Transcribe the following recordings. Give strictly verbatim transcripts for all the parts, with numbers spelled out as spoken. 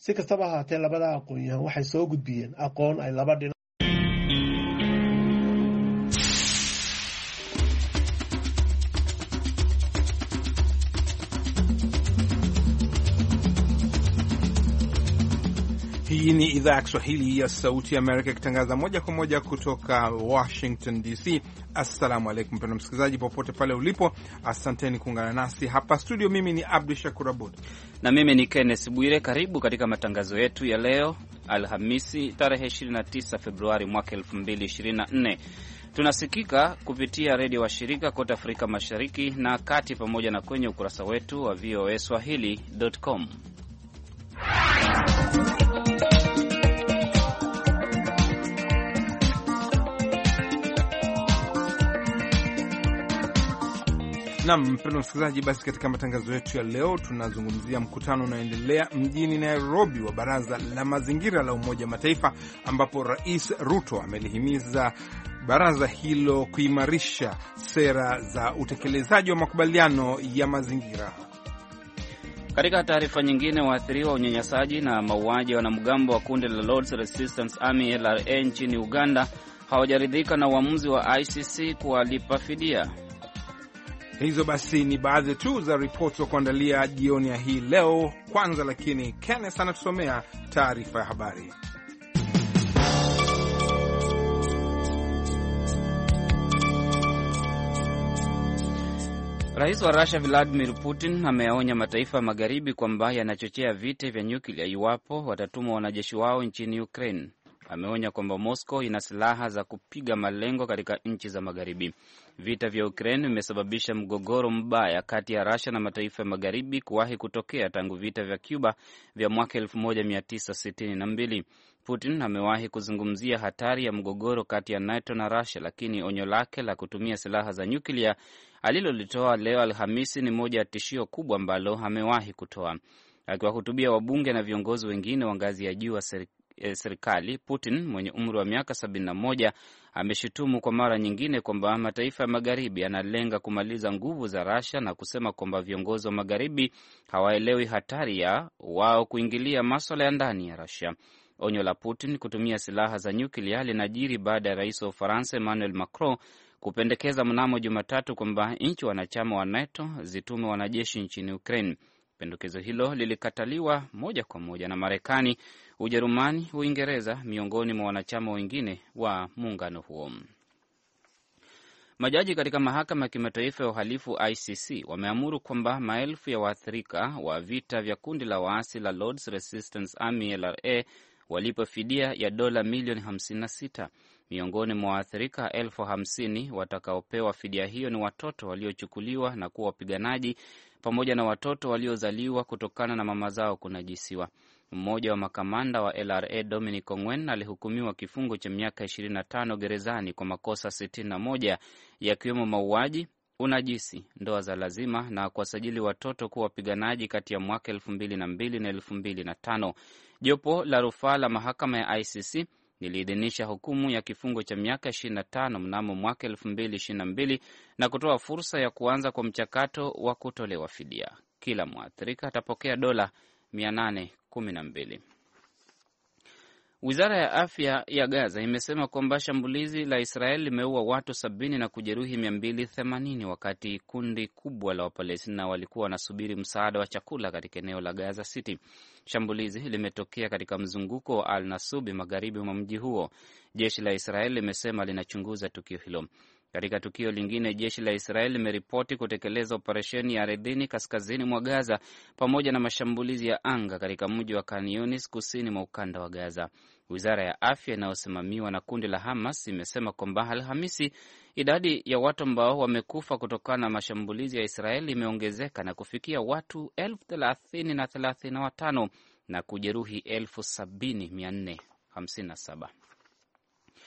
si kastaba ha ahaatee labada aqoon-yahan waxay soo gudbiyeen aqoon ay laba dhinac Hii ni idhaa ya Kiswahili ya Sauti ya Amerika ikitangaza moja kwa moja kutoka Washington D C. Assalamu alaikum mpendwa msikilizaji popote pale ulipo. Asanteni kuungana nasi hapa studio. Mimi ni Abdul Shakur Abud na mimi ni Kenneth Bwire. Karibu katika matangazo yetu ya leo Alhamisi tarehe ishirini na tisa Februari mwaka elfu mbili ishirini na nne. Tunasikika kupitia redio wa shirika kote Afrika Mashariki na Kati, pamoja na kwenye ukurasa wetu wa v o a swahili dot com. Na mpendwa msikilizaji, basi katika matangazo yetu ya leo tunazungumzia mkutano unaoendelea mjini Nairobi wa Baraza la Mazingira la Umoja wa Mataifa, ambapo Rais Ruto amelihimiza baraza hilo kuimarisha sera za utekelezaji wa makubaliano ya mazingira. Katika taarifa nyingine, waathiriwa unyanyasaji na mauaji wa wanamgambo wa kundi la Lord's Resistance Army L R A nchini Uganda hawajaridhika na uamuzi wa I C C kuwalipa fidia. Hizo basi ni baadhi tu za ripoti za kuandalia jioni ya hii leo. Kwanza lakini Kenneth anatusomea taarifa ya habari. Rais wa Russia Vladimir Putin ameonya mataifa magharibi kwamba yanachochea vita vya nyuklia iwapo watatuma wanajeshi wao nchini Ukraine. Ameonya kwamba Moscow ina silaha za kupiga malengo katika nchi za magharibi. Vita vya Ukraine vimesababisha mgogoro mbaya kati ya Russia na mataifa ya magharibi kuwahi kutokea tangu vita vya Cuba vya mwaka elfu moja mia tisa sitini na mbili. Putin amewahi kuzungumzia hatari ya mgogoro kati ya NATO na Russia, lakini onyo lake la kutumia silaha za nyuklia alilolitoa leo Alhamisi ni moja ya tishio kubwa ambalo amewahi kutoa. Akiwahutubia wabunge na viongozi wengine wa ngazi ya juu wa serikali, Putin mwenye umri wa miaka sabini na moja ameshutumu kwa mara nyingine kwamba mataifa ya magharibi yanalenga kumaliza nguvu za Russia na kusema kwamba viongozi wa magharibi hawaelewi hatari ya wao kuingilia masuala ya ndani ya Russia. Onyo la Putin kutumia silaha za nyuklia linajiri baada ya rais wa Ufaransa Emmanuel Macron kupendekeza mnamo Jumatatu kwamba nchi wanachama wa NATO zitume wanajeshi nchini Ukraine. Pendekezo hilo lilikataliwa moja kwa moja na Marekani, Ujerumani, Uingereza miongoni mwa wanachama wengine wa muungano huo. Majaji katika mahakama ya kimataifa ya uhalifu I C C wameamuru kwamba maelfu ya waathirika wa vita vya kundi la waasi la Lord's Resistance Army L R A walipo fidia ya dola milioni hamsini na sita. Miongoni mwa waathirika elfu hamsini watakaopewa fidia hiyo ni watoto waliochukuliwa na kuwa wapiganaji pamoja na watoto waliozaliwa kutokana na mama zao kunajisiwa. Mmoja wa makamanda wa L R A Dominic Ongwen alihukumiwa kifungo cha miaka ishirini na tano gerezani kwa makosa sitini na moja yakiwemo mauaji, unajisi, ndoa za lazima na kuwasajili watoto kuwa wapiganaji kati ya mwaka elfu mbili na mbili na elfu mbili na tano. Jopo la rufaa la mahakama ya I C C liliidhinisha hukumu ya kifungo cha miaka ishirini na tano mnamo mwaka elfu mbili ishirini na mbili na kutoa fursa ya kuanza kwa mchakato wa kutolewa fidia. Kila mwathirika atapokea dola mia nane kumi na mbili. Wizara ya afya ya Gaza imesema kwamba shambulizi la Israeli limeua watu sabini na kujeruhi mia mbili themanini wakati kundi kubwa la Wapalestina walikuwa wanasubiri msaada wa chakula katika eneo la Gaza City. Shambulizi limetokea katika mzunguko wa Al-Nasubi magharibi mwa mji huo. Jeshi la Israeli limesema linachunguza tukio hilo. Katika tukio lingine, jeshi la Israeli limeripoti kutekeleza operesheni ya ardhini kaskazini mwa Gaza pamoja na mashambulizi ya anga katika mji wa Khan Yunis kusini mwa ukanda wa Gaza. Wizara ya afya inayosimamiwa na kundi la Hamas imesema kwamba Alhamisi idadi ya watu ambao wamekufa kutokana na mashambulizi ya Israeli imeongezeka na kufikia watu elfu thelathini na thelathini na watano na kujeruhi elfu sabini mia nne hamsini na saba.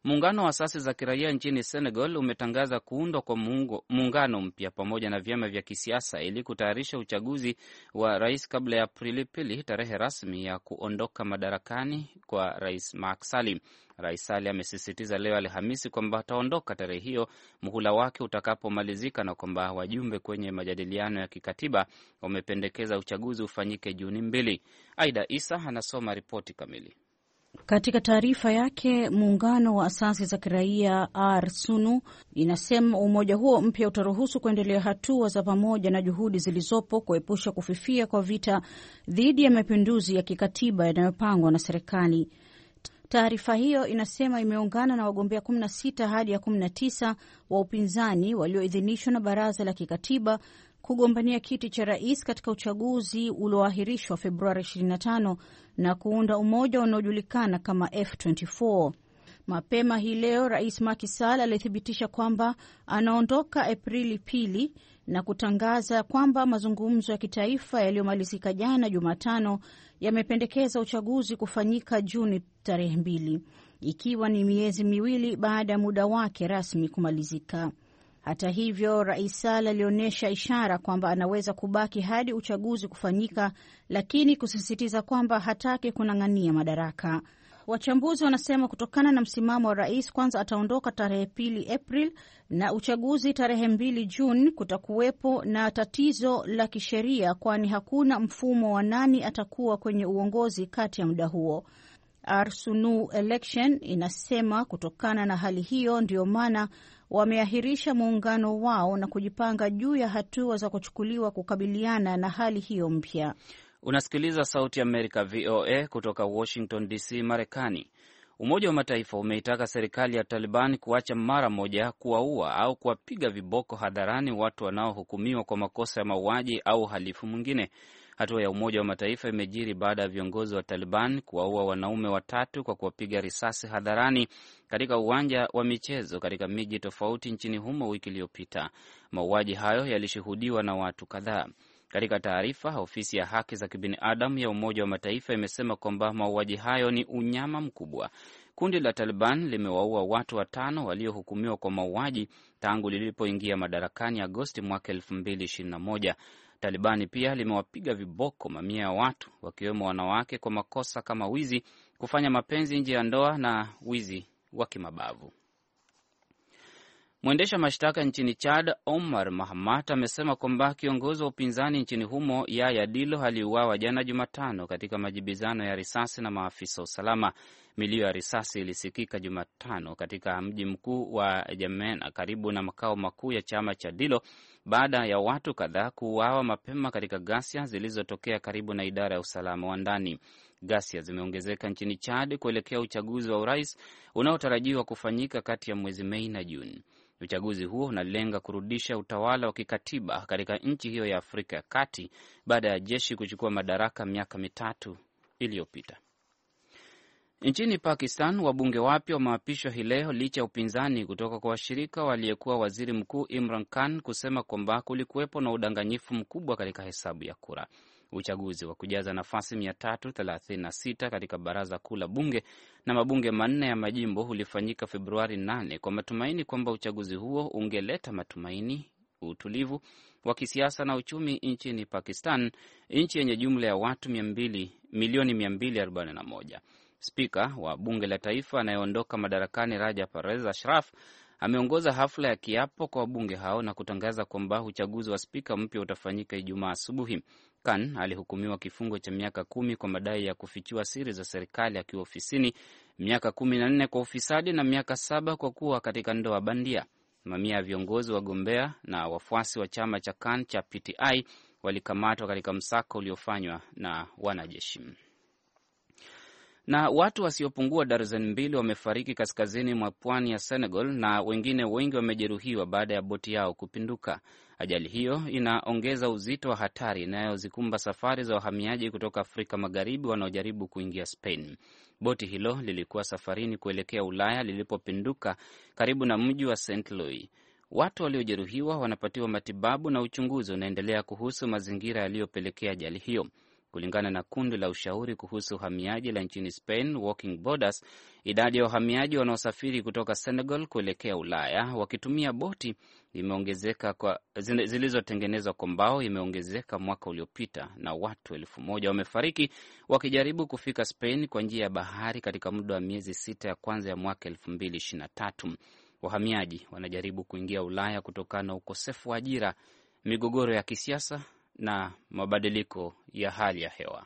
Muungano wa asasi za kiraia nchini Senegal umetangaza kuundwa kwa muungano mpya pamoja na vyama vya kisiasa ili kutayarisha uchaguzi wa rais kabla ya Aprili pili, tarehe rasmi ya kuondoka madarakani kwa rais Macky Sall. Rais Sall amesisitiza leo Alhamisi kwamba ataondoka tarehe hiyo muhula wake utakapomalizika na kwamba wajumbe kwenye majadiliano ya kikatiba wamependekeza uchaguzi ufanyike Juni mbili. Aida Isa anasoma ripoti kamili. Katika taarifa yake, muungano wa asasi za kiraia R S U N U inasema umoja huo mpya utaruhusu kuendelea hatua za pamoja na juhudi zilizopo kuepusha kufifia kwa vita dhidi ya mapinduzi ya kikatiba yanayopangwa na serikali. Taarifa hiyo inasema imeungana na wagombea kumi na sita hadi ya kumi na tisa wa upinzani walioidhinishwa na baraza la kikatiba kugombania kiti cha rais katika uchaguzi ulioahirishwa Februari ishirini na tano na kuunda umoja unaojulikana kama F ishirini na nne. Mapema hii leo Rais Macky Sall alithibitisha kwamba anaondoka Aprili pili na kutangaza kwamba mazungumzo ya kitaifa yaliyomalizika jana Jumatano yamependekeza uchaguzi kufanyika Juni tarehe mbili, ikiwa ni miezi miwili baada ya muda wake rasmi kumalizika. Hata hivyo, Rais Sall alionyesha ishara kwamba anaweza kubaki hadi uchaguzi kufanyika, lakini kusisitiza kwamba hataki kunang'ania madaraka. Wachambuzi wanasema kutokana na msimamo wa rais, kwanza ataondoka tarehe pili April na uchaguzi tarehe mbili Juni, kutakuwepo na tatizo la kisheria, kwani hakuna mfumo wa nani atakuwa kwenye uongozi kati ya muda huo. R S U N U election inasema kutokana na hali hiyo ndio maana wameahirisha muungano wao na kujipanga juu ya hatua za kuchukuliwa kukabiliana na hali hiyo mpya. Unasikiliza Sauti ya Amerika V O A kutoka Washington D C, Marekani. Umoja wa Mataifa umeitaka serikali ya Taliban kuacha mara moja kuwaua au kuwapiga viboko hadharani watu wanaohukumiwa kwa makosa ya mauaji au uhalifu mwingine. Hatua ya Umoja wa Mataifa imejiri baada ya viongozi wa Taliban kuwaua wanaume watatu kwa kuwapiga risasi hadharani katika uwanja wa michezo katika miji tofauti nchini humo wiki iliyopita. Mauaji hayo yalishuhudiwa na watu kadhaa. Katika taarifa, ofisi ya haki za kibinadamu ya Umoja wa Mataifa imesema kwamba mauaji hayo ni unyama mkubwa. Kundi la Taliban limewaua watu watano waliohukumiwa kwa mauaji tangu lilipoingia madarakani Agosti mwaka elfu mbili ishirini na moja. Talibani pia limewapiga viboko mamia ya watu wakiwemo wanawake kwa makosa kama wizi, kufanya mapenzi nje ya ndoa na wizi wa kimabavu. Mwendesha mashtaka nchini Chad Omar Mahamat amesema kwamba kiongozi wa upinzani nchini humo Yahya Dillo aliuawa jana Jumatano katika majibizano ya risasi na maafisa usalama. Milio ya risasi ilisikika Jumatano katika mji mkuu wa Jamena karibu na makao makuu ya chama cha Dillo baada ya watu kadhaa kuuawa mapema katika ghasia zilizotokea karibu na idara ya usalama wa ndani. Ghasia zimeongezeka nchini Chad kuelekea uchaguzi wa urais unaotarajiwa kufanyika kati ya mwezi Mei na Juni. Uchaguzi huo unalenga kurudisha utawala wa kikatiba katika nchi hiyo ya Afrika ya Kati baada ya jeshi kuchukua madaraka miaka mitatu iliyopita. Nchini Pakistan, wabunge wapya wameapishwa hii leo licha ya upinzani kutoka kwa washirika waliyekuwa waziri mkuu Imran Khan kusema kwamba kulikuwepo na udanganyifu mkubwa katika hesabu ya kura. Uchaguzi wa kujaza nafasi mia tatu thelathini na sita katika baraza kuu la bunge na mabunge manne ya majimbo ulifanyika Februari nane kwa matumaini kwamba uchaguzi huo ungeleta matumaini, utulivu wa kisiasa na uchumi nchini Pakistan, nchi yenye jumla ya watu milioni mia mbili arobaini na moja. Spika wa bunge la taifa anayeondoka madarakani Raja Perez Ashraf ameongoza hafla ya kiapo kwa wabunge hao na kutangaza kwamba uchaguzi wa spika mpya utafanyika Ijumaa asubuhi. Khan alihukumiwa kifungo cha miaka kumi kwa madai ya kufichua siri za serikali akiwa ofisini, miaka kumi na nne kwa ufisadi na miaka saba kwa kuwa katika ndoa bandia. Mamia ya viongozi, wagombea na wafuasi wa chama cha Khan cha P T I walikamatwa katika msako uliofanywa na wanajeshi. Na watu wasiopungua darzeni mbili wamefariki kaskazini mwa pwani ya Senegal na wengine wengi wamejeruhiwa baada ya boti yao kupinduka. Ajali hiyo inaongeza uzito wa hatari inayozikumba safari za wahamiaji kutoka Afrika Magharibi wanaojaribu kuingia Spain. Boti hilo lilikuwa safarini kuelekea Ulaya lilipopinduka karibu na mji wa Saint Louis. Watu waliojeruhiwa wanapatiwa matibabu na uchunguzi unaendelea kuhusu mazingira yaliyopelekea ajali hiyo. Kulingana na kundi la ushauri kuhusu uhamiaji la nchini Spain, Walking Borders, idadi ya wahamiaji wanaosafiri kutoka Senegal kuelekea Ulaya wakitumia boti imeongezeka kwa zilizotengenezwa kwa mbao imeongezeka mwaka uliopita, na watu elfu moja wamefariki wakijaribu kufika Spain kwa njia ya bahari katika muda wa miezi sita ya kwanza ya mwaka elfu mbili ishirini na tatu. Wahamiaji wanajaribu kuingia Ulaya kutokana na ukosefu wa ajira, migogoro ya kisiasa na mabadiliko ya hali ya hewa.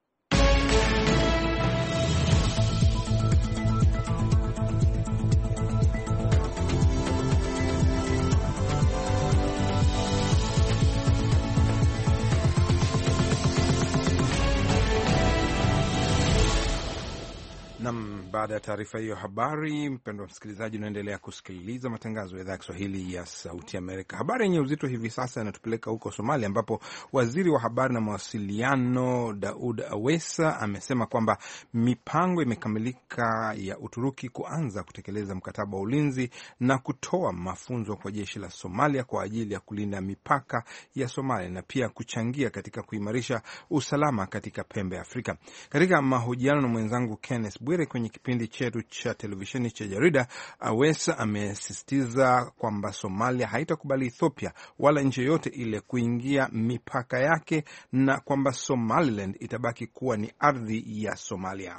Nam, baada ya taarifa hiyo habari, mpendwa msikilizaji, unaendelea kusikiliza matangazo ya idhaa ya Kiswahili ya Sauti Amerika. Habari yenye uzito hivi sasa inatupeleka huko Somalia, ambapo waziri wa habari na mawasiliano Daud Awesa amesema kwamba mipango imekamilika ya Uturuki kuanza kutekeleza mkataba wa ulinzi na kutoa mafunzo kwa jeshi la Somalia kwa ajili ya kulinda mipaka ya Somalia na pia kuchangia katika kuimarisha usalama katika pembe ya Afrika. Katika mahojiano na mwenzangu Kenneth Bwire kwenye kipindi chetu cha televisheni cha Jarida, Awesa amesisitiza kwamba Somalia haitakubali Ethiopia wala nchi yoyote ile kuingia mipaka yake na kwamba Somaliland itabaki kuwa ni ardhi ya Somalia.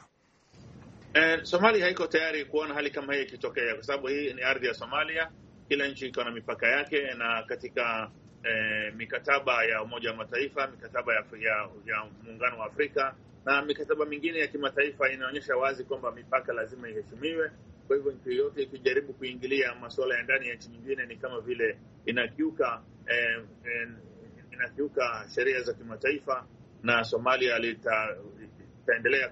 Eh, Somalia haiko tayari kuona hali kama hii ikitokea, kwa sababu hii ni ardhi ya Somalia. Kila nchi iko na mipaka yake, na katika eh, mikataba ya Umoja wa Mataifa, mikataba ya, ya, ya Muungano wa Afrika na mikataba mingine ya kimataifa inaonyesha wazi kwamba mipaka lazima iheshimiwe. Kwa hivyo nchi yote ikijaribu kuingilia masuala ya ndani ya nchi nyingine ni kama vile inakiuka eh, eh, inakiuka sheria za kimataifa, na Somalia lita taendelea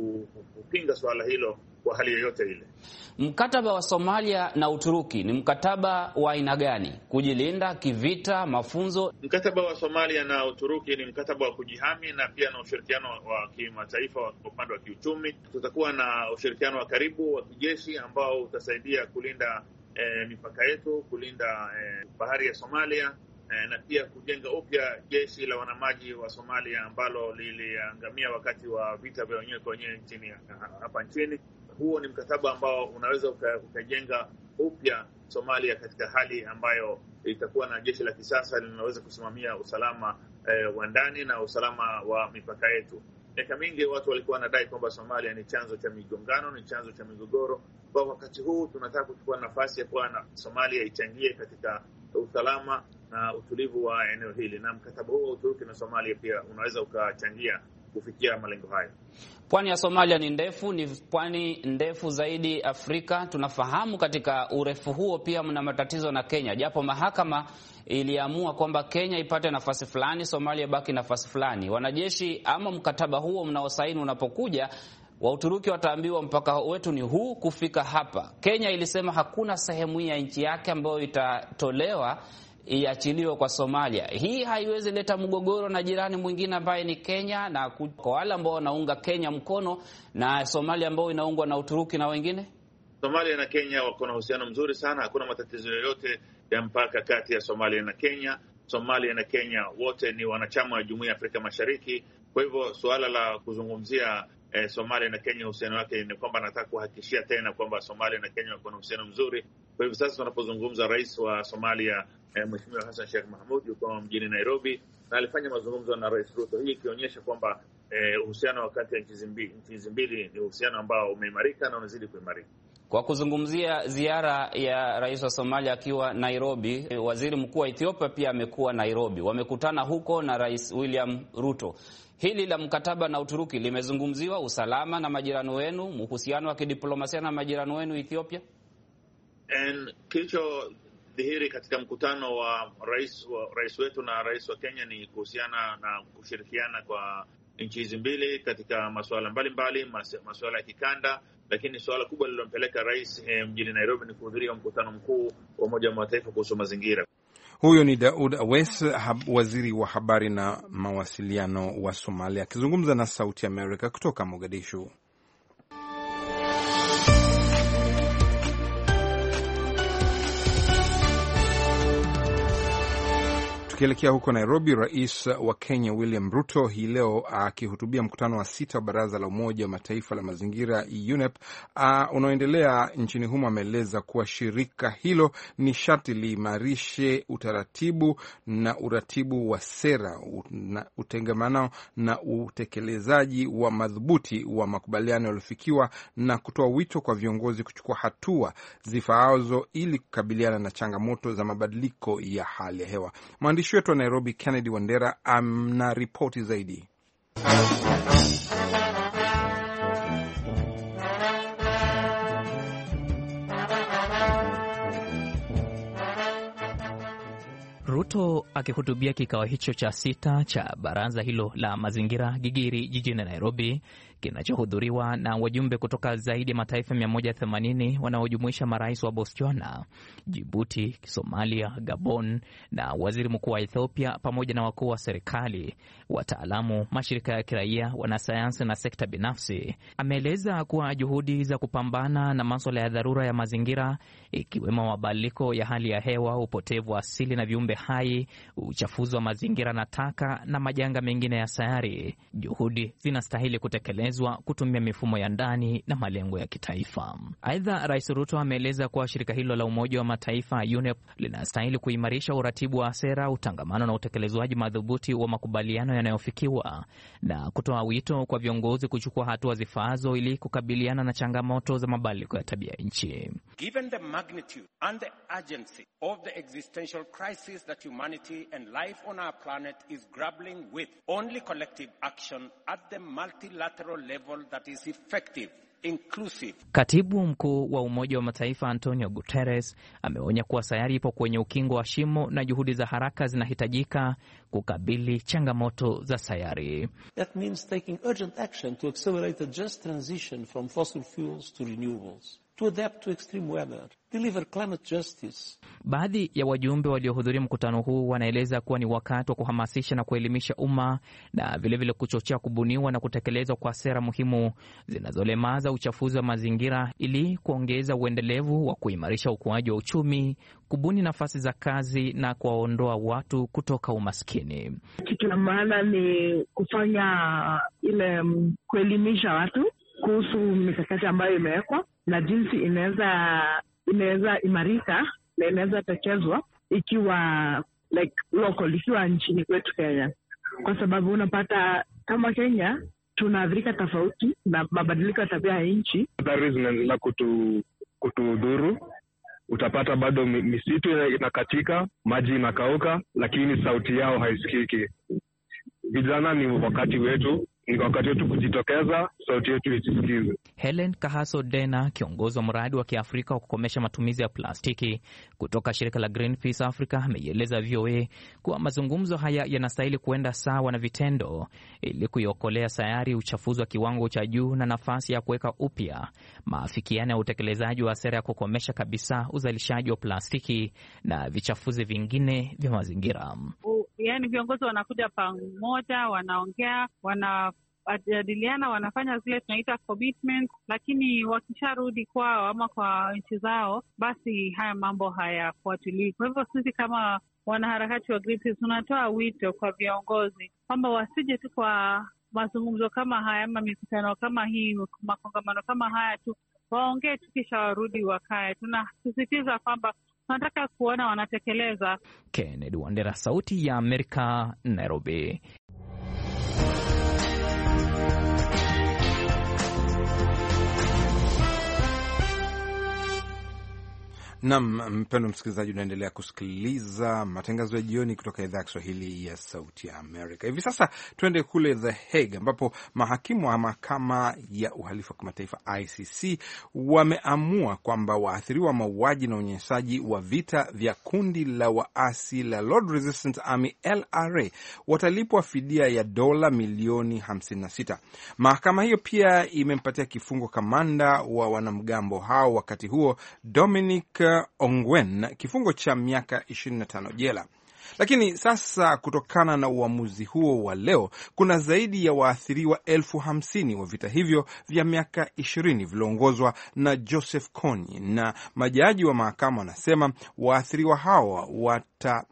kupinga swala hilo kwa hali yoyote ile. Mkataba wa Somalia na Uturuki ni mkataba wa aina gani? Kujilinda kivita, mafunzo? Mkataba wa Somalia na Uturuki ni mkataba wa kujihami na pia na ushirikiano wa kimataifa wa upande wa kiuchumi. Tutakuwa na ushirikiano wa karibu wa kijeshi ambao utasaidia kulinda eh, mipaka yetu, kulinda eh, bahari ya Somalia, eh, na pia kujenga upya jeshi la wanamaji wa Somalia ambalo liliangamia wakati wa vita vya wenyewe kwa wenyewe nchini hapa nchini. Huo ni mkataba ambao unaweza ukajenga upya Somalia katika hali ambayo itakuwa na jeshi la kisasa linaweza kusimamia usalama eh, wa ndani na usalama wa mipaka yetu. Miaka mingi watu walikuwa wanadai kwamba Somalia ni chanzo cha migongano, ni chanzo cha migogoro. Kwa wakati huu tunataka kuchukua nafasi ya kuwa na Somalia ichangie katika usalama na utulivu wa eneo hili, na mkataba huo wa Uturuki na Somalia pia unaweza ukachangia kufikia malengo hayo. Pwani ya Somalia ni ndefu, ni pwani ndefu zaidi Afrika. Tunafahamu katika urefu huo pia mna matatizo na Kenya, japo mahakama iliamua kwamba Kenya ipate nafasi fulani, Somalia baki nafasi fulani. Wanajeshi ama mkataba huo mnaosaini unapokuja, wa Uturuki wataambiwa mpaka wetu ni huu kufika hapa. Kenya ilisema hakuna sehemu ya nchi yake ambayo itatolewa iachiliwe kwa Somalia. Hii haiwezi leta mgogoro na jirani mwingine ambaye ni Kenya, na kwa wale ambao wanaunga Kenya mkono na Somalia ambao inaungwa na Uturuki na wengine? Somalia na Kenya wako na uhusiano mzuri sana, hakuna matatizo yoyote ya mpaka kati ya Somalia na Kenya. Somalia na Kenya wote ni wanachama wa Jumuiya ya Afrika Mashariki. Kwa hivyo suala la kuzungumzia eh, Somalia na Kenya uhusiano wake ni kwamba nataka kuhakikishia tena kwamba Somalia na Kenya wako na uhusiano mzuri. Kwa hivyo sasa tunapozungumza, rais wa Somalia eh, Mheshimiwa Hassan Sheikh Mohamud yuko mjini Nairobi na alifanya mazungumzo na Rais Ruto, hii ikionyesha kwamba eh, uhusiano kati ya nchi hizi mbili ni uhusiano ambao umeimarika na unazidi kuimarika. Kwa kuzungumzia ziara ya rais wa Somalia akiwa Nairobi, waziri mkuu wa Ethiopia pia amekuwa Nairobi. Wamekutana huko na Rais William Ruto. Hili la mkataba na Uturuki limezungumziwa, usalama na majirani wenu, uhusiano wa kidiplomasia na majirani wenu Ethiopia? And kilicho dhihiri katika mkutano wa rais wa rais wetu na rais wa Kenya ni kuhusiana na kushirikiana kwa nchi hizi mbili katika masuala mbalimbali, masuala ya kikanda, lakini suala kubwa lilompeleka rais eh, mjini Nairobi ni kuhudhuria mkutano mkuu wa Umoja wa Mataifa kuhusu mazingira. Huyo ni Daud Awesa, waziri wa habari na mawasiliano wa Somalia, akizungumza na Sauti America kutoka Mogadishu. Tukielekea huko Nairobi, rais wa Kenya William Ruto hii leo akihutubia mkutano wa sita wa baraza la Umoja wa Mataifa la mazingira U N E P unaoendelea nchini humo, ameeleza kuwa shirika hilo ni sharti liimarishe utaratibu na uratibu wa sera, utengamano na utekelezaji wa madhubuti wa makubaliano yaliyofikiwa, na kutoa wito kwa viongozi kuchukua hatua zifaazo ili kukabiliana na changamoto za mabadiliko ya hali ya hewa. Mwandishi wetu wa Nairobi Kennedy Wandera ana ripoti zaidi. Ruto akihutubia kikao hicho cha sita cha baraza hilo la mazingira Gigiri jijini Nairobi, kinachohudhuriwa na wajumbe kutoka zaidi ya mataifa mia moja themanini wanaojumuisha marais wa Botswana, Djibouti, Somalia, Gabon na waziri mkuu wa Ethiopia, pamoja na wakuu wa serikali, wataalamu, mashirika ya kiraia, wanasayansi na sekta binafsi. Ameeleza kuwa juhudi za kupambana na masuala ya dharura ya mazingira, ikiwemo mabadiliko ya hali ya hewa, upotevu wa asili na viumbe hai, uchafuzi wa mazingira na taka na majanga mengine ya sayari, juhudi zinastahili kutekelezwa kutumia mifumo ya ndani na malengo ya kitaifa. Aidha, Rais Ruto ameeleza kuwa shirika hilo la Umoja wa Mataifa U N E P linastahili kuimarisha uratibu wa sera, utangamano na utekelezwaji madhubuti wa makubaliano yanayofikiwa, na kutoa wito kwa viongozi kuchukua hatua zifaazo ili kukabiliana na changamoto za mabadiliko ya tabia nchi. Given the magnitude and the urgency of the existential crisis that humanity and life on our planet is grappling with, only collective action at the multilateral level that is effective, inclusive. Katibu mkuu wa Umoja wa Mataifa Antonio Guterres ameonya kuwa sayari ipo kwenye ukingo wa shimo na juhudi za haraka zinahitajika kukabili changamoto za sayari. That means taking urgent action to accelerate a just transition from fossil fuels to renewables, to adapt to extreme weather, deliver climate justice. Baadhi ya wajumbe waliohudhuria mkutano huu wanaeleza kuwa ni wakati wa kuhamasisha na kuelimisha umma, na vilevile vile kuchochea kubuniwa na kutekelezwa kwa sera muhimu zinazolemaza uchafuzi wa mazingira, ili kuongeza uendelevu wa kuimarisha ukuaji wa uchumi, kubuni nafasi za kazi na kuwaondoa watu kutoka umaskini. Kitu la maana ni kufanya ile kuelimisha watu kuhusu mikakati ambayo imewekwa na jinsi inaweza inaweza imarika na inaweza tekelezwa ikiwa like local, ikiwa nchini kwetu Kenya, kwa sababu unapata kama Kenya tunaathirika tofauti na mabadiliko ya tabia ya nchi. Athari zinaendelea kutu kutudhuru. Utapata bado misitu inakatika, maji inakauka, lakini sauti yao haisikiki. Vijana, ni wakati wetu ni wakati wetu kujitokeza, sauti yetu isisikizwe. Helen Kahaso Dena, kiongozi wa mradi wa Kiafrika wa kukomesha matumizi ya plastiki kutoka shirika la Greenpeace Africa, ameieleza V O A kuwa mazungumzo haya yanastahili kuenda sawa na vitendo ili kuiokolea sayari uchafuzi wa kiwango cha juu na nafasi ya kuweka upya maafikiano ya utekelezaji wa sera ya kukomesha kabisa uzalishaji wa plastiki na vichafuzi vingine vya mazingira. Yaani viongozi wanakuja pamoja, wanaongea, wanajadiliana, wanafanya zile tunaita commitment, lakini wakisharudi kwao ama kwa nchi zao, basi haya mambo hayafuatilii. Kwa hivyo sisi kama wanaharakati wa Greenpeace tunatoa wito kwa viongozi kwamba wasije tu kwa mazungumzo kama haya ama mikutano kama hii, makongamano kama haya tu, waongee tu kisha warudi wakae. Tunasisitiza kwamba tunataka kuona wanatekeleza. Kennedy Wandera, Sauti ya Amerika, Nairobi. Nam mpendo msikilizaji, unaendelea kusikiliza matangazo ya jioni kutoka idhaa ya Kiswahili ya Sauti ya Amerika. Hivi sasa tuende kule The Hague, ambapo mahakimu wa mahakama ya uhalifu wa kimataifa I C C wameamua kwamba waathiriwa mauaji na unyanyasaji wa vita vya kundi la waasi la Lord Resistance Army L R A watalipwa fidia ya dola milioni hamsini na sita. Mahakama hiyo pia imempatia kifungo kamanda wa wanamgambo hao wakati huo Dominic Ongwen kifungo cha miaka ishirini na tano jela. Lakini sasa kutokana na uamuzi huo wa leo, kuna zaidi ya waathiriwa elfu hamsini wa vita hivyo vya miaka ishirini vilioongozwa na Joseph Kony, na majaji wa mahakama wanasema waathiriwa hawa wata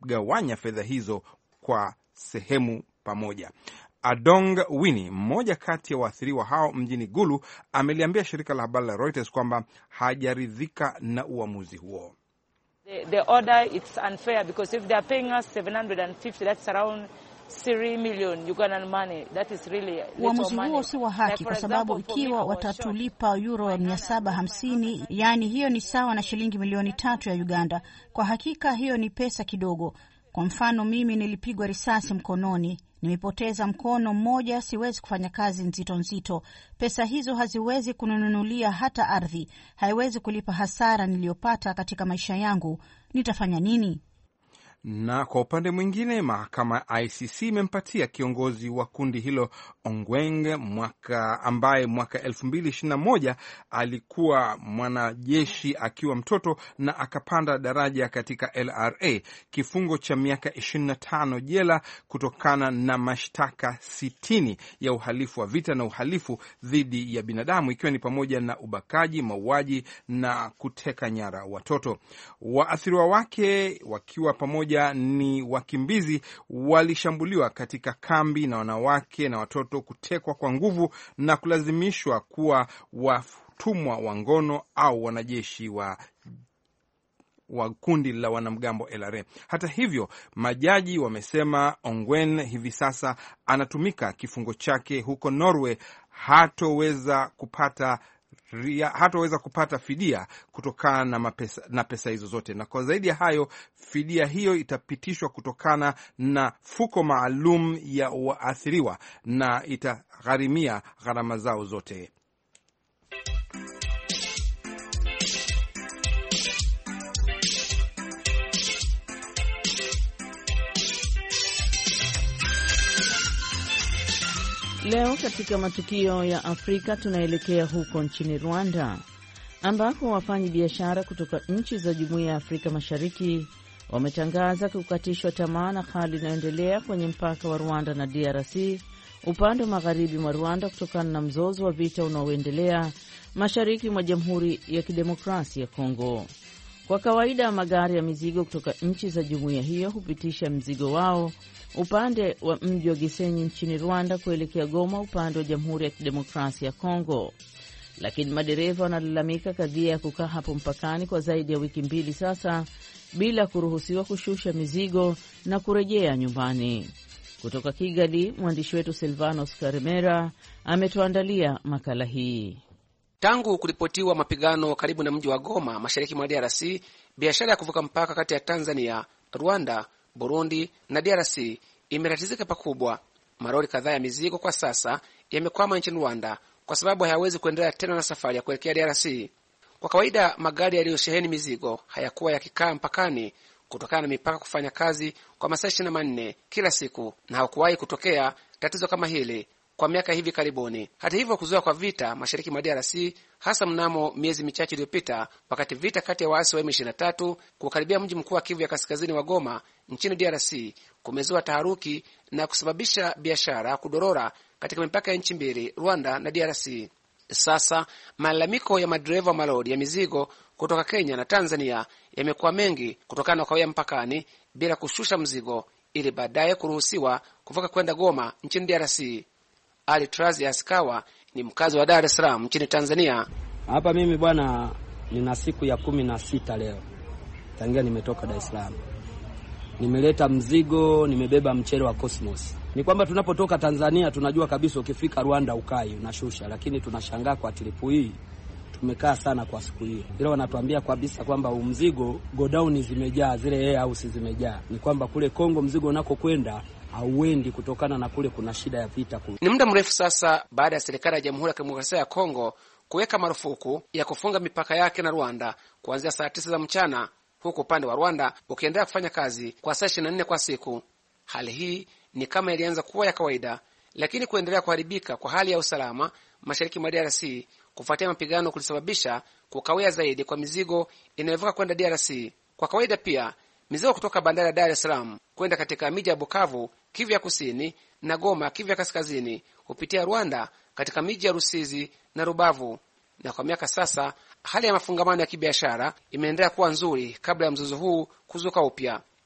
kugawanya fedha hizo kwa sehemu pamoja. Adong Winnie, mmoja kati ya waathiriwa hao mjini Gulu, ameliambia shirika la habari la Reuters kwamba hajaridhika na uamuzi huo. The, the order it's unfair because if they are paying us seven hundred fifty, that's around three million Ugandan money. That is really little money. Uamuzi huo si wa haki kwa sababu ikiwa watatulipa euro mia saba hamsini, yani hiyo ni sawa na shilingi milioni tatu ya Uganda. Kwa hakika hiyo ni pesa kidogo. Kwa mfano mimi nilipigwa risasi mkononi, nimepoteza mkono mmoja, siwezi kufanya kazi nzito nzito. Pesa hizo haziwezi kununulia hata ardhi, haiwezi kulipa hasara niliyopata katika maisha yangu. Nitafanya nini? Na kwa upande mwingine, mahakama I C C imempatia kiongozi wa kundi hilo Ongweng mwaka ambaye mwaka elfu mbili ishirini na moja alikuwa mwanajeshi akiwa mtoto na akapanda daraja katika L R A kifungo cha miaka ishirini na tano jela kutokana na mashtaka sitini ya uhalifu wa vita na uhalifu dhidi ya binadamu, ikiwa ni pamoja na ubakaji, mauaji na kuteka nyara watoto. Waathiriwa wake wakiwa pamoja ni wakimbizi walishambuliwa katika kambi na wanawake na watoto kutekwa kwa nguvu na kulazimishwa kuwa watumwa wa ngono au wanajeshi wa wa kundi la wanamgambo L R A. Hata hivyo, majaji wamesema Ongwen hivi sasa anatumika kifungo chake huko Norway, hatoweza kupata hataweza kupata fidia kutokana na, mapesa, na pesa hizo zote. Na kwa zaidi ya hayo, fidia hiyo itapitishwa kutokana na fuko maalum ya waathiriwa na itagharimia gharama zao zote. Leo katika matukio ya Afrika tunaelekea huko nchini Rwanda ambako wafanyi biashara kutoka nchi za Jumuiya ya Afrika Mashariki wametangaza kukatishwa tamaa na hali inayoendelea kwenye mpaka wa Rwanda na D R C upande wa magharibi mwa Rwanda kutokana na mzozo wa vita unaoendelea mashariki mwa Jamhuri ya Kidemokrasia ya Kongo. Kwa kawaida magari ya mizigo kutoka nchi za jumuiya hiyo hupitisha mzigo wao upande wa mji wa Gisenyi nchini Rwanda kuelekea Goma upande wa Jamhuri ya Kidemokrasia ya Kongo. Lakini madereva wanalalamika kadhia ya kukaa hapo mpakani kwa zaidi ya wiki mbili sasa bila kuruhusiwa kushusha mizigo na kurejea nyumbani. Kutoka Kigali, mwandishi wetu Silvanos Karemera ametuandalia makala hii. Tangu kuripotiwa mapigano karibu na mji wa Goma mashariki mwa D R C, biashara ya kuvuka mpaka kati ya Tanzania, Rwanda, Burundi na D R C imetatizika pakubwa. Maroli kadhaa ya mizigo kwa sasa yamekwama nchini Rwanda kwa sababu hayawezi kuendelea tena na safari ya kuelekea D R C. Kwa kawaida magari yaliyosheheni mizigo hayakuwa yakikaa mpakani kutokana na mipaka kufanya kazi kwa masaa ishirini na manne kila siku, na hakuwahi kutokea tatizo kama hili kwa miaka hivi karibuni. Hata hivyo, kuzoea kwa vita mashariki mwa D R C, hasa mnamo miezi michache iliyopita, wakati vita kati ya waasi wa M ishirini na tatu kukaribia mji mkuu wa Kivu ya kaskazini wa Goma nchini D R C, kumezua taharuki na kusababisha biashara kudorora katika mipaka ya nchi mbili, Rwanda na D R C. Sasa malalamiko ya madereva wa malori ya mizigo kutoka Kenya na Tanzania yamekuwa mengi kutokana na kawia mpakani bila kushusha mzigo ili baadaye kuruhusiwa kuvuka kwenda Goma nchini D R C. Ali Trazi Askawa ni mkazi wa Dar es Salaam nchini Tanzania. Hapa mimi bwana nina siku ya kumi na sita leo tangia nimetoka Dar es Salaam. Nimeleta mzigo, nimebeba mchele wa Cosmos. Ni kwamba tunapotoka Tanzania tunajua kabisa ukifika Rwanda ukai unashusha, lakini tunashangaa kwa tripu hii tumekaa sana kwa siku hii. Ila wanatuambia kabisa kwamba mzigo godown zimejaa, zile house zimejaa. Ni kwamba kule Kongo mzigo unako kwenda hauendi kutokana na kule kuna shida ya vita kule. Ni muda mrefu sasa baada ya serikali ya Jamhuri ya Kidemokrasia ya Kongo kuweka marufuku ya kufunga mipaka yake na Rwanda kuanzia saa tisa za mchana, huku upande wa Rwanda ukiendelea kufanya kazi kwa saa ishirini na nne kwa siku. Hali hii ni kama ilianza kuwa ya kawaida, lakini kuendelea kuharibika kwa hali ya usalama mashariki mwa D R C kufuatia mapigano kulisababisha kukawia zaidi kwa mizigo inayovuka kwenda D R C. Kwa kawaida pia mizigo kutoka bandari ya Dar es Salaam kwenda katika miji ya Bukavu, Kivu ya Kusini na Goma, Kivu ya Kaskazini hupitia Rwanda katika miji ya Rusizi na Rubavu. Na kwa miaka sasa hali ya mafungamano ya kibiashara imeendelea kuwa nzuri kabla ya mzozo huu kuzuka upya.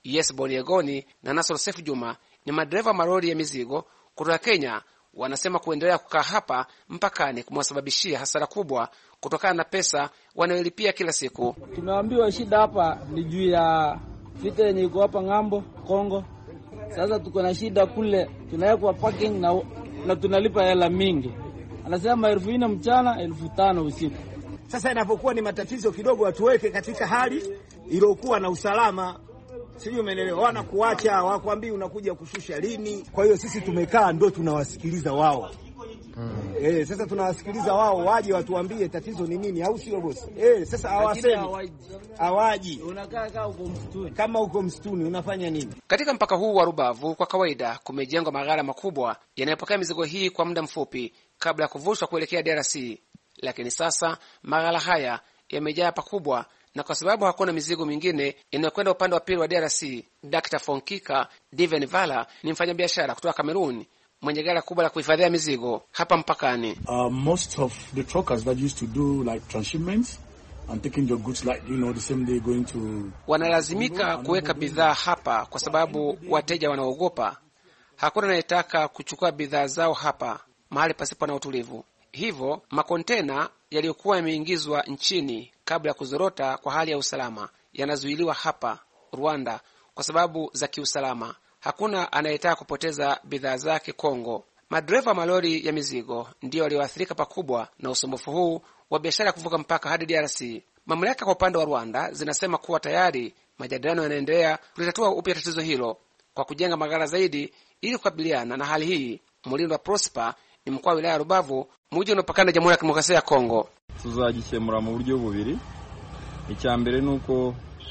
Yes Boniegoni na Nasoro Sefu Juma ni madereva malori ya mizigo kutoka Kenya. Wanasema kuendelea kukaa hapa mpakani kumewasababishia hasara kubwa kutokana na pesa wanayolipia kila siku. Tumeambiwa shida hapa ni juu ya vita yenye iko hapa ng'ambo Kongo. Sasa tuko na shida kule, tunawekwa parking na, na tunalipa hela mingi. Anasema elfu nne mchana, elfu tano usiku. Sasa inapokuwa ni matatizo kidogo, watuweke katika hali iliyokuwa na usalama. Sijui umeelewa, wana kuacha wakwambii unakuja kushusha lini. Kwa hiyo sisi tumekaa ndo tunawasikiliza wao. Hmm. Eh, sasa tunawasikiliza wao waje watuambie tatizo ni nini, au sio bosi? Eh, sasa hawasemi. Hawaji. Unakaa kaa uko msituni. Kama uko msituni unafanya nini? Katika mpaka huu wa Rubavu kwa kawaida kumejengwa maghala makubwa yanayopokea mizigo hii kwa muda mfupi kabla ya kuvushwa kuelekea D R C. Lakini sasa maghala haya yamejaa pakubwa, na kwa sababu hakuna mizigo mingine inayokwenda upande wa pili wa D R C. Doctor Fonkika Divenvala ni mfanyabiashara kutoka Cameroon mwenye ghala kubwa la kuhifadhia mizigo hapa mpakani. Uh, most of the truckers that used to do like transshipments and taking your goods like you know the same day going to, wanalazimika kuweka bidhaa hapa kwa sababu wateja wanaogopa. Hakuna anayetaka kuchukua bidhaa zao hapa mahali pasipo na utulivu. Hivyo makontena yaliyokuwa yameingizwa nchini kabla ya kuzorota kwa hali ya usalama yanazuiliwa hapa Rwanda kwa sababu za kiusalama. Hakuna anayetaka kupoteza bidhaa zake Kongo. Madereva malori ya mizigo ndio walioathirika pakubwa na usumbufu huu wa biashara ya kuvuka mpaka hadi D R C. Mamlaka kwa upande wa Rwanda zinasema kuwa tayari majadiliano yanaendelea kulitatua upya tatizo hilo kwa kujenga maghala zaidi ili kukabiliana na hali hii. Mulindwa Prosper ni mkuu wa wilaya ya Rubavu, mji unaopakana na Jamhuri ya Kidemokrasia ya Kongo. Tuzagikemura mu buryo bubiri. Icyambere nuko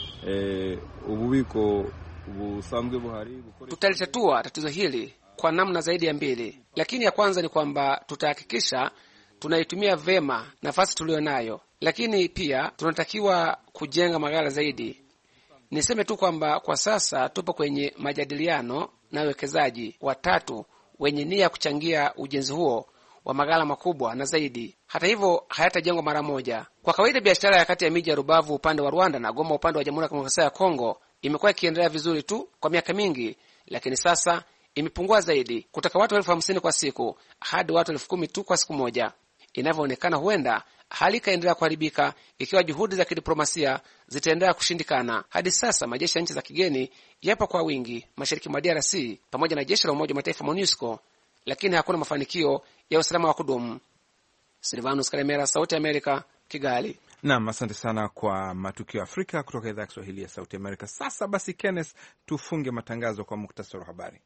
eh ububiko busanzwe buhari. Tutalitatua tatizo hili kwa namna zaidi ya mbili, lakini ya kwanza ni kwamba tutahakikisha tunaitumia vema nafasi tulionayo, lakini pia tunatakiwa kujenga maghala zaidi. Niseme tu kwamba kwa sasa tupo kwenye majadiliano na wawekezaji watatu wenye nia ya kuchangia ujenzi huo wa maghala makubwa na zaidi. Hata hivyo hayatajengwa mara moja. Kwa kawaida biashara ya kati ya miji ya Rubavu upande wa Rwanda na Goma upande wa Jamhuri ya Kidemokrasia ya Kongo imekuwa ikiendelea vizuri tu kwa miaka mingi, lakini sasa imepungua zaidi kutoka watu elfu hamsini kwa siku hadi watu elfu kumi tu kwa siku moja. Inavyoonekana huenda hali ikaendelea kuharibika ikiwa juhudi za kidiplomasia zitaendelea kushindikana. Hadi sasa majeshi ya nchi za kigeni yapo kwa wingi mashariki mwa D R C pamoja na jeshi la Umoja wa Mataifa MONUSCO, lakini hakuna mafanikio ya usalama wa kudumu. Silvanus Karemera, Sauti ya Amerika, Kigali. Naam, asante sana kwa matukio Afrika kutoka idhaa ya Kiswahili ya Sauti Amerika. Sasa basi, Kenneth, tufunge matangazo kwa muktasari wa habari.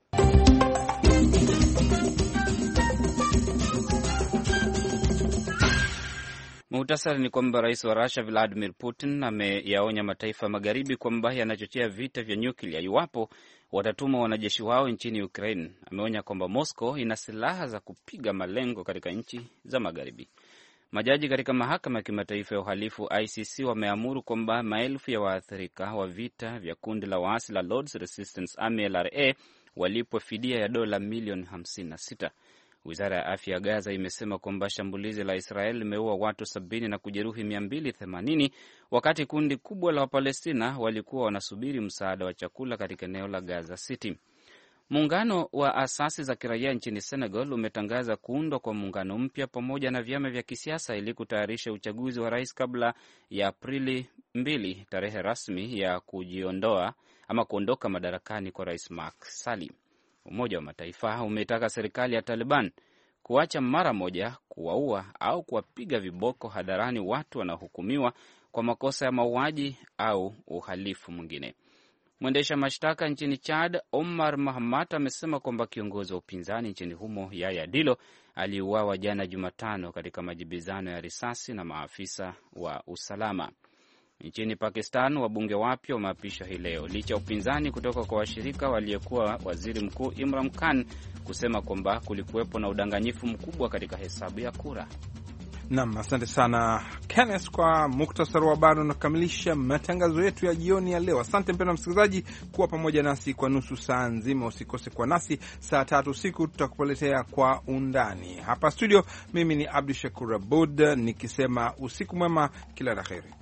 Muhtasari ni kwamba rais wa Russia Vladimir Putin ameyaonya mataifa magharibi kwamba yanachochea vita vya nyuklia iwapo watatuma wanajeshi wao nchini Ukraine. Ameonya kwamba Moscow ina silaha za kupiga malengo katika nchi za magharibi. Majaji katika mahakama ya kimataifa ya uhalifu I C C wameamuru kwamba maelfu ya waathirika wa vita vya kundi la waasi la Lord's Resistance Army L R A walipwe fidia ya dola milioni hamsini na sita. Wizara ya afya ya Gaza imesema kwamba shambulizi la Israel limeua watu sabini na kujeruhi mia mbili themanini wakati kundi kubwa la Wapalestina walikuwa wanasubiri msaada wa chakula katika eneo la Gaza City. Muungano wa asasi za kiraia nchini Senegal umetangaza kuundwa kwa muungano mpya pamoja na vyama vya kisiasa ili kutayarisha uchaguzi wa rais kabla ya Aprili mbili, tarehe rasmi ya kujiondoa ama kuondoka madarakani kwa Rais Macky Sall. Umoja wa Mataifa umetaka serikali ya Taliban kuacha mara moja kuwaua au kuwapiga viboko hadharani watu wanaohukumiwa kwa makosa ya mauaji au uhalifu mwingine. Mwendesha mashtaka nchini Chad Omar Mahamat amesema kwamba kiongozi wa upinzani nchini humo Yahya Dillo aliuawa jana Jumatano katika majibizano ya risasi na maafisa wa usalama. Nchini Pakistan wabunge wapya wameapishwa hii leo licha upinzani kutoka kwa washirika waliyekuwa waziri mkuu Imran Khan kusema kwamba kulikuwepo na udanganyifu mkubwa katika hesabu ya kura. Naam, asante sana Kenneth kwa muktasari wa habari. Unakamilisha matangazo yetu ya jioni ya leo. Asante mpendwa msikilizaji kuwa pamoja nasi kwa nusu saa nzima. Usikose kwa nasi saa tatu usiku tutakupoletea kwa undani hapa studio. Mimi ni Abdu Shakur Abud nikisema usiku mwema, kila la kheri.